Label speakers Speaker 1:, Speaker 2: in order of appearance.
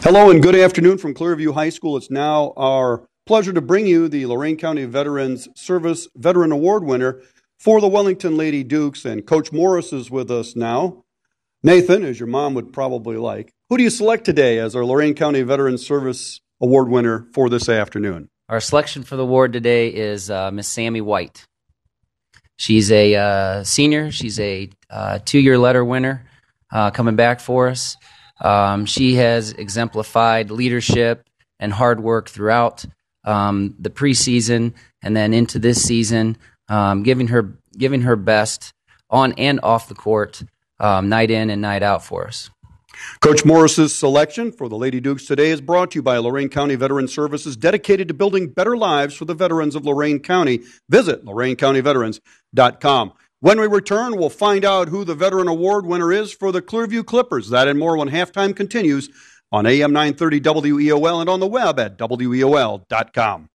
Speaker 1: Hello and good afternoon from Clearview High School. It's now our pleasure to bring you the Lorain County Veterans Service Veteran Award winner for the Wellington Lady Dukes. And Coach Morris is with us now. Nathan, as your mom would probably like, who do you select today as our Lorain County Veterans Service Award winner for this afternoon?
Speaker 2: Our selection for the award today is Miss Sammy White. She's a senior. She's a two-year letter winner coming back for us. She has exemplified leadership and hard work throughout the preseason and then into this season, giving her best on and off the court, night in and night out for us.
Speaker 1: Coach Morris's selection for the Lady Dukes today is brought to you by Lorain County Veteran Services, dedicated to building better lives for the veterans of Lorain County. Visit LorainCountyVeterans.com. When we return, we'll find out who the Veteran Award winner is for the Clearview Clippers. That and more when halftime continues on AM 930 WEOL and on the web at WEOL.com.